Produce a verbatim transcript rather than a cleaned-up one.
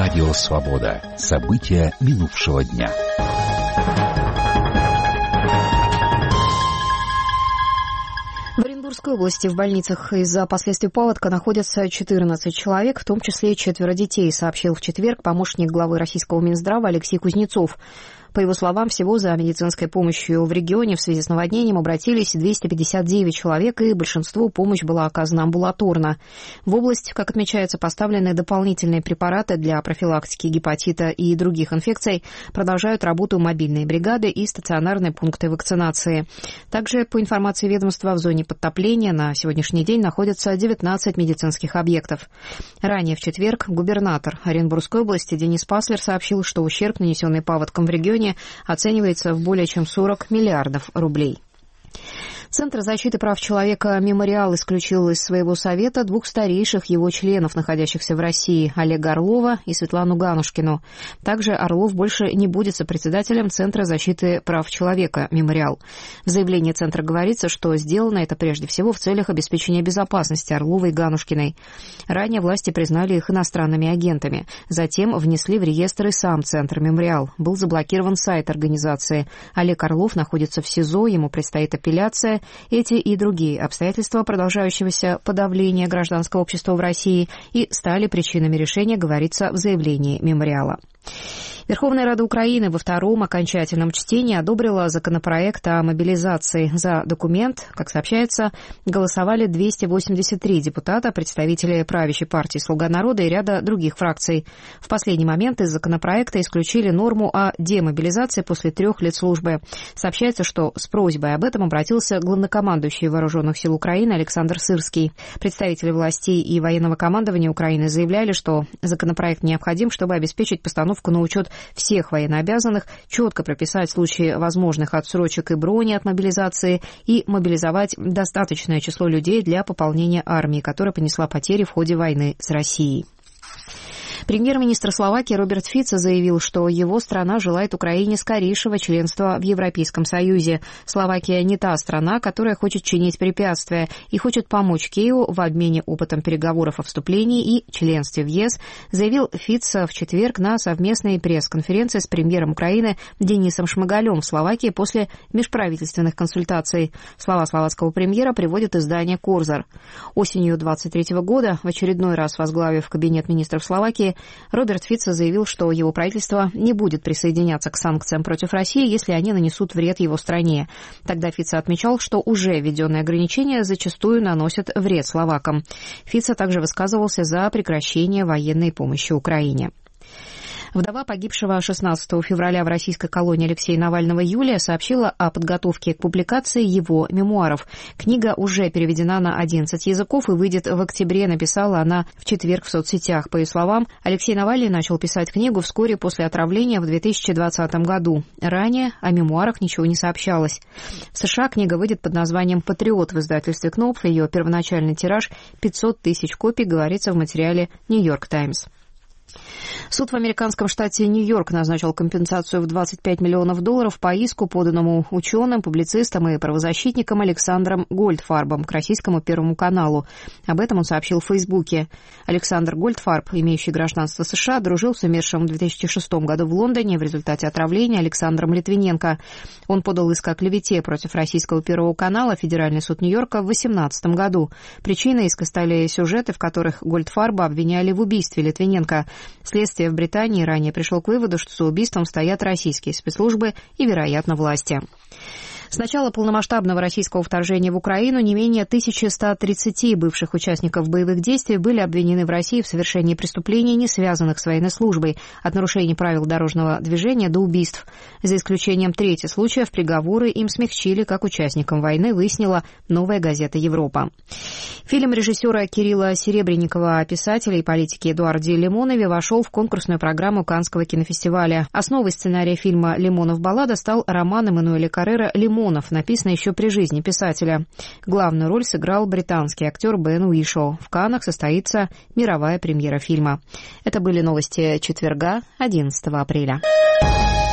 Радио «Свобода». События минувшего дня. В Оренбургской области в больницах из-за последствий паводка находятся четырнадцать человек, в том числе четверо детей, сообщил в четверг помощник главы российского Минздрава Алексей Кузнецов. По его словам, всего за медицинской помощью в регионе в связи с наводнением обратились двести пятьдесят девять человек, и большинству помощь была оказана амбулаторно. В область, как отмечается, поставлены дополнительные препараты для профилактики гепатита и других инфекций, продолжают работу мобильные бригады и стационарные пункты вакцинации. Также, по информации ведомства, в зоне подтопления на сегодняшний день находятся девятнадцать медицинских объектов. Ранее в четверг губернатор Оренбургской области Денис Паслер сообщил, что ущерб, нанесенный паводком в регионе, оценивается в более чем сорок миллиардов рублей. Центр защиты прав человека «Мемориал» исключил из своего совета двух старейших его членов, находящихся в России, Олега Орлова и Светлану Ганушкину. Также Орлов больше не будет сопредседателем Центра защиты прав человека «Мемориал». В заявлении Центра говорится, что сделано это прежде всего в целях обеспечения безопасности Орлова и Ганушкиной. Ранее власти признали их иностранными агентами. Затем внесли в реестр и сам Центр «Мемориал». Был заблокирован сайт организации. Олег Орлов находится в СИЗО, ему предстоит апелляция. Эти и другие обстоятельства продолжающегося подавления гражданского общества в России и стали причинами решения, говорится в заявлении «Мемориала». Верховная Рада Украины во втором окончательном чтении одобрила законопроект о мобилизации. За документ, как сообщается, голосовали двести восемьдесят три депутата, представители правящей партии «Слуга народа» и ряда других фракций. В последний момент из законопроекта исключили норму о демобилизации после трех лет службы. Сообщается, что с просьбой об этом обратился главнокомандующий Вооруженных сил Украины Александр Сырский. Представители властей и военного командования Украины заявляли, что законопроект необходим, чтобы обеспечить постановку на учет всех военнообязанных, четко прописать случаи возможных отсрочек и брони от мобилизации и мобилизовать достаточное число людей для пополнения армии, которая понесла потери в ходе войны с Россией. Премьер-министр Словакии Роберт Фицо заявил, что его страна желает Украине скорейшего членства в Европейском Союзе. Словакия не та страна, которая хочет чинить препятствия и хочет помочь Киеву в обмене опытом переговоров о вступлении и членстве в ЕС, заявил Фицо в четверг на совместной пресс-конференции с премьером Украины Денисом Шмыгалем в Словакии после межправительственных консультаций. Слова словацкого премьера приводит издание «Корзар». Осенью двадцать третьего года, в очередной раз возглавив кабинет министров Словакии, Роберт Фицо заявил, что его правительство не будет присоединяться к санкциям против России, если они нанесут вред его стране. Тогда Фицо отмечал, что уже введенные ограничения зачастую наносят вред словакам. Фицо также высказывался за прекращение военной помощи Украине. Вдова погибшего шестнадцатого февраля в российской колонии Алексея Навального Юлия сообщила о подготовке к публикации его мемуаров. Книга уже переведена на одиннадцать языков и выйдет в октябре, написала она в четверг в соцсетях. По ее словам, Алексей Навальный начал писать книгу вскоре после отравления в две тысячи двадцатом году. Ранее о мемуарах ничего не сообщалось. В США книга выйдет под названием «Патриот» в издательстве Knopf. Ее первоначальный тираж пятьсот тысяч копий, говорится в материале «Нью-Йорк Таймс». Суд в американском штате Нью-Йорк назначил компенсацию в двадцать пять миллионов долларов по иску, поданному ученым, публицистам и правозащитникам Александром Гольдфарбом к российскому Первому каналу. Об этом он сообщил в Фейсбуке. Александр Гольдфарб, имеющий гражданство США, дружил с умершим в две тысячи шестом году в Лондоне в результате отравления Александром Литвиненко. Он подал иск о клевете против российского Первого канала в Федеральный суд Нью-Йорка в две тысячи восемнадцатом году. Причиной иска стали сюжеты, в которых Гольдфарба обвиняли в убийстве Литвиненко. Следствие в Британии ранее пришло к выводу, что за убийством стоят российские спецслужбы и, вероятно, власти. С начала полномасштабного российского вторжения в Украину не менее тысяча сто тридцать бывших участников боевых действий были обвинены в России в совершении преступлений, не связанных с военной службой, от нарушений правил дорожного движения до убийств. За исключением трети случаев приговоры им смягчили как участникам войны, выяснила «Новая газета Европа». Фильм режиссера Кирилла Серебренникова о писателе и политике Эдуарде Лимонове вошел в конкурсную программу Каннского кинофестиваля. Основой сценария фильма «Лимонов баллада» стал роман Эммануэля Каррера «Лимонов», написанный еще при жизни писателя. Главную роль сыграл британский актер Бен Уишоу. В Каннах состоится мировая премьера фильма. Это были новости четверга, одиннадцатого апреля.